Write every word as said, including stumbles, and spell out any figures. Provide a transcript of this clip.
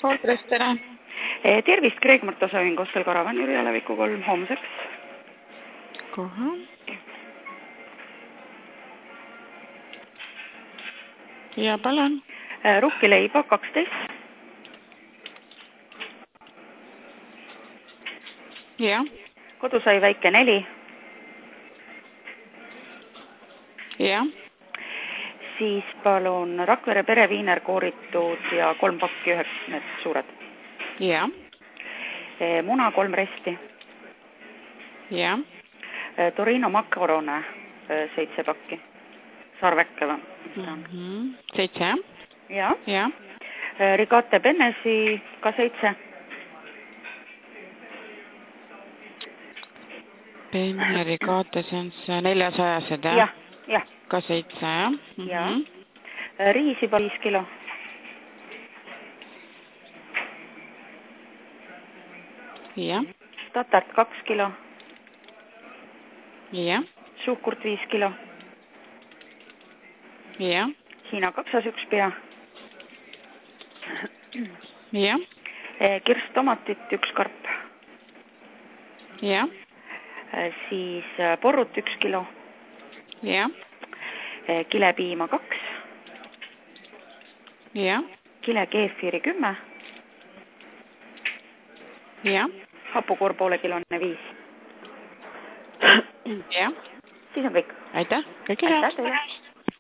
Hooltrest, tere. Tervist, Kreeg Martosaüing, Ostel Karavan, Jüri Aleviku kolm, homseks. Kohe. Ja palun. Rukkileiba kaksteist. Ja. Kodusai väike neli. Ja. Siis palun Rakvere pereviiner kooritud ja kolm pakki üheks, need suured. Ja. Muna kolm resti. Ja. Torino makarone seitse pakki. Sarveke või? Mm-hmm. Seitse. Ja. Ja. Rigate Benesi ka seitse. Penne Rigate, see on see neljasajased, jah? Jah, jah. Ka seitse, jah? Mm-hmm. Ja. Riisiba viis kilo. Ja. Tatart kaks kilo. Ja. Suhkurt viis kilo. Ja. Hiina kaksas üks pea. Ja. Kirstomatit üks karp. Ja. Siis porrut üks kilo. Ja. Kilepiima kaks. Ja. Kile keefiri kümme. Ja. Hapukoor poole kilone viis. Ja. Siis on kõik. Aitäh. Kõike head. Aitäh teile.